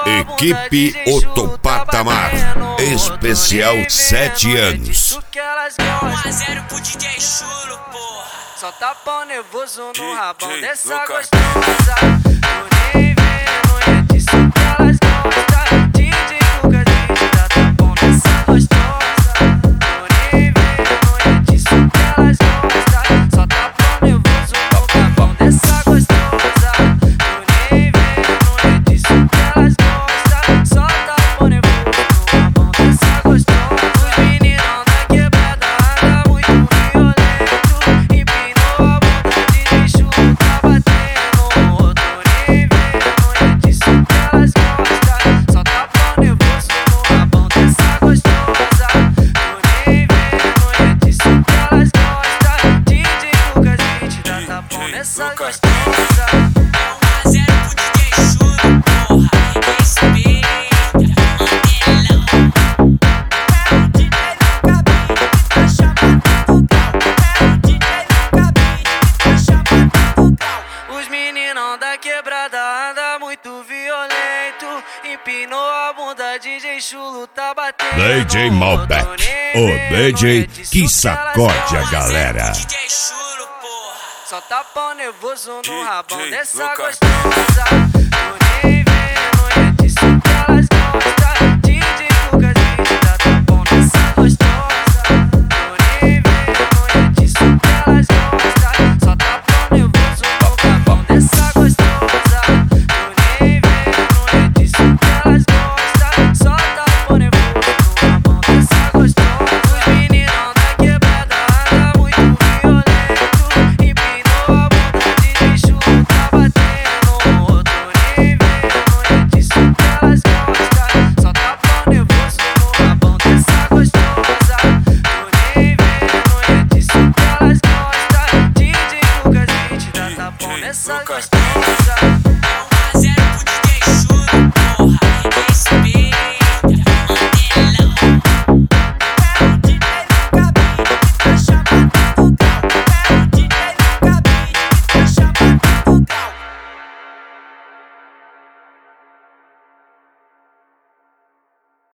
Equipe Outro Patamar, especial 7 anos. 1x0 pro DJ Chulo, porra. Só tá pau nervoso no rabão dessa gostosa. Eu nem vergonha disso que elas gostam. DJ Lucas dá tapão nessa gostosa. Eu nem vergonha disso que elas gostam. Só tá pau nervoso no rabão dessa gostosa. Eu nem vergonha disso que elas gostam. Só tá pau nervoso no rabão dessa gostosa. Os meninão da quebrada anda muito violento. Empinou a bunda, DJ Chulo tá batendo. Tô nem vergonha disso que elas gostam. Só tá pau nervoso no rabão dessa gostosa. Tô nem vergonha disso que elas gostam. DJ Lucas dá tapão nessa gostosa. 1x0 pro DJ Chulo, porra. Respeita, Mandelão. É o DJ Lucas que tá chamando do grau. É o DJ Lucas que tá chamando do grau. Os meninão da quebrada anda muito violento. Empinou a bunda, DJ Chulo tá batendo. DJ Malbec, o DJ que sacode a galera. DJ Chulo, porra. Só tá pau nervoso no rabão dessa Lucas. gostosa.